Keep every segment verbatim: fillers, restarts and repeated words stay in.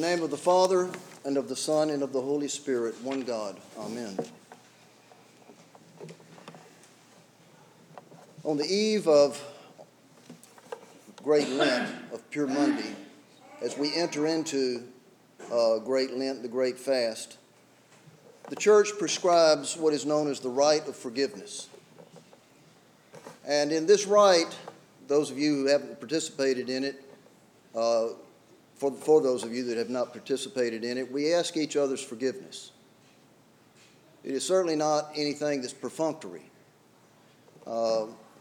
name of the Father, and of the Son, and of the Holy Spirit, one God. Amen. On the eve of Great Lent, of Pure Monday, as we enter into uh, Great Lent, the Great Fast, the Church prescribes what is known as the rite of forgiveness. And in this rite, those of you who haven't participated in it, uh, for, for those of you that have not participated in it, we ask each other's forgiveness. It is certainly not anything that's perfunctory. Uh,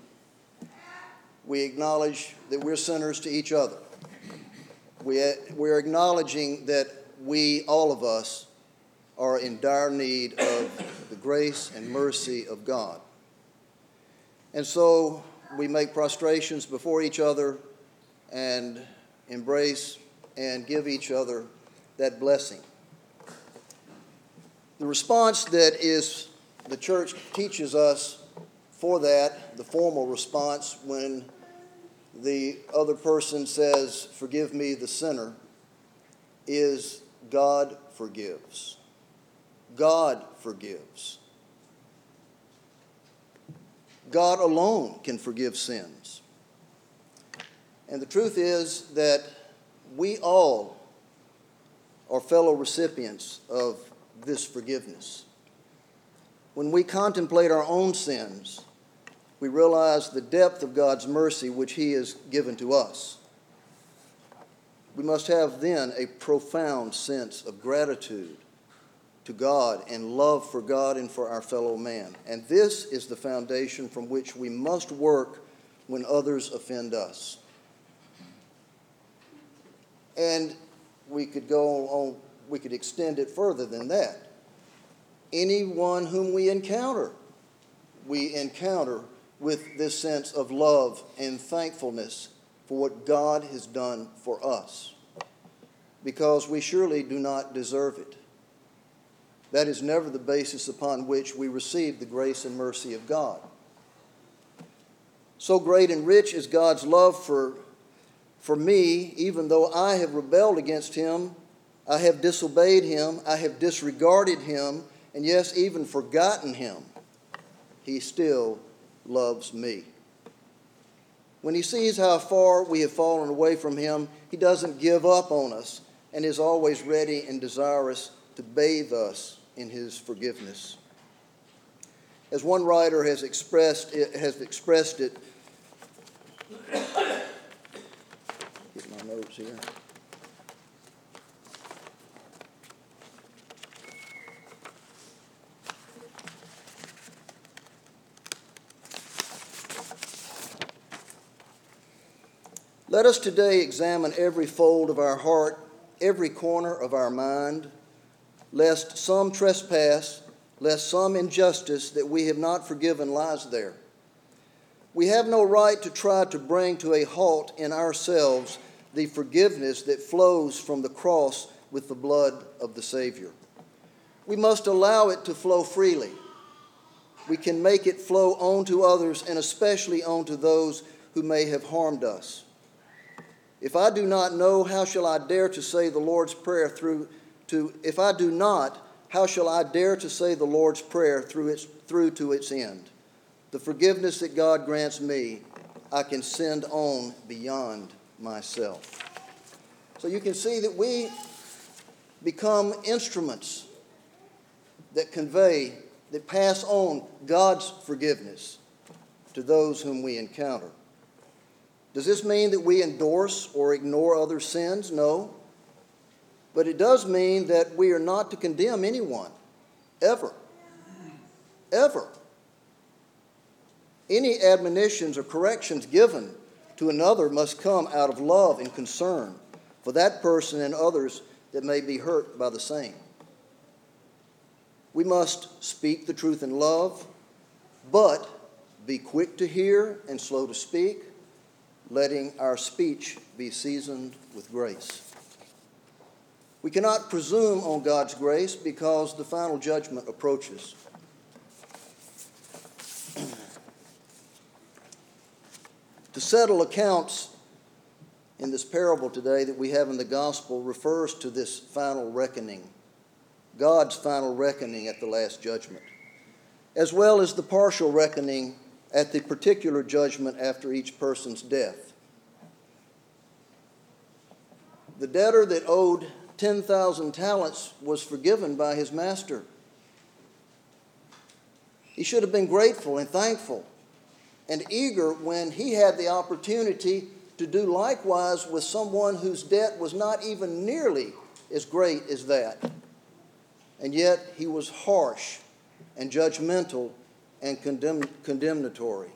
we acknowledge that we're sinners to each other. We, we're acknowledging that we, all of us, are in dire need of the grace and mercy of God. And so we make prostrations before each other and embrace and give each other that blessing. The response that is the church teaches us for that, the formal response when the other person says, "Forgive me, the sinner," is God forgives. God forgives. God alone can forgive sins. And the truth is that we all are fellow recipients of this forgiveness. When we contemplate our own sins, we realize the depth of God's mercy which He has given to us. We must have then a profound sense of gratitude to God and love for God and for our fellow man. And this is the foundation from which we must work when others offend us. And we could go on, we could extend it further than that. Anyone whom we encounter, we encounter with this sense of love and thankfulness for what God has done for us, because we surely do not deserve it. That is never the basis upon which we receive the grace and mercy of God. So great and rich is God's love for, for me, even though I have rebelled against Him, I have disobeyed Him, I have disregarded Him, and yes, even forgotten Him, He still loves me. When He sees how far we have fallen away from Him, He doesn't give up on us and is always ready and desirous to bathe us in His forgiveness. As one writer has expressed it, has expressed it, get my notes here. Let us today examine every fold of our heart, every corner of our mind, lest some trespass, lest some injustice that we have not forgiven lies there. We have no right to try to bring to a halt in ourselves the forgiveness that flows from the cross with the blood of the Savior. We must allow it to flow freely. We can make it flow on to others, and especially on to those who may have harmed us. If I do not know, how shall I dare to say the Lord's Prayer through to if I do not, how shall I dare to say the Lord's Prayer through its through to its end? The forgiveness that God grants me, I can send on beyond myself. So you can see that we become instruments that convey, that pass on God's forgiveness to those whom we encounter. Does this mean that we endorse or ignore other sins? No. But it does mean that we are not to condemn anyone, ever. Ever. Any admonitions or corrections given to another must come out of love and concern for that person and others that may be hurt by the same. We must speak the truth in love, but be quick to hear and slow to speak, letting our speech be seasoned with grace. We cannot presume on God's grace because the final judgment approaches. To settle accounts in this parable today that we have in the gospel refers to this final reckoning, God's final reckoning at the last judgment, as well as the partial reckoning at the particular judgment after each person's death. The debtor that owed ten thousand talents was forgiven by his master. He should have been grateful and thankful and eager when he had the opportunity to do likewise with someone whose debt was not even nearly as great as that. And yet he was harsh and judgmental and condemn- condemnatory.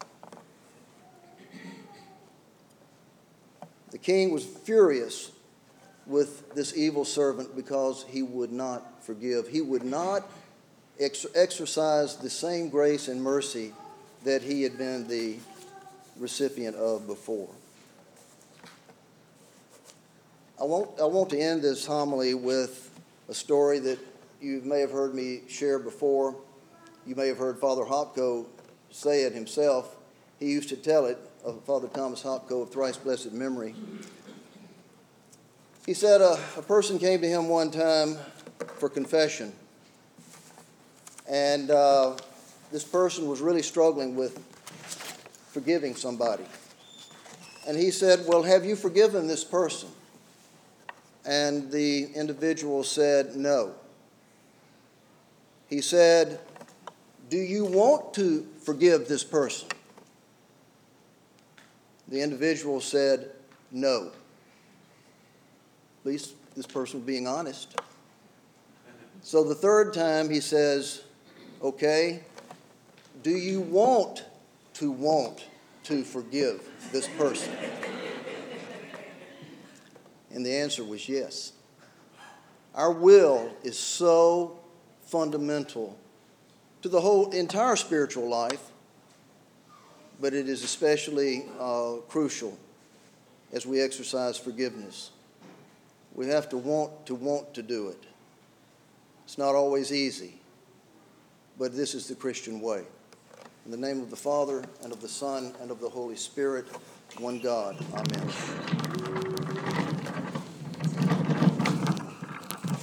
The king was furious with this evil servant because he would not forgive. He would not ex- exercise the same grace and mercy that he had been the recipient of before. I want, I want to end this homily with a story that you may have heard me share before. You may have heard Father Hopko say it himself. He used to tell it, of Father Thomas Hopko of thrice blessed memory. He said a, a person came to him one time for confession, and uh, this person was really struggling with forgiving somebody. And he said, well, have you forgiven this person? And the individual said, no. He said, do you want to forgive this person? The individual said, no. At least this person was being honest. So the third time he says, okay, do you want to want to forgive this person? And the answer was yes. Our will is so fundamental to the whole entire spiritual life, but it is especially uh, crucial as we exercise forgiveness. We have to want to want to do it. It's not always easy, but this is the Christian way. In the name of the Father, and of the Son, and of the Holy Spirit, one God. Amen.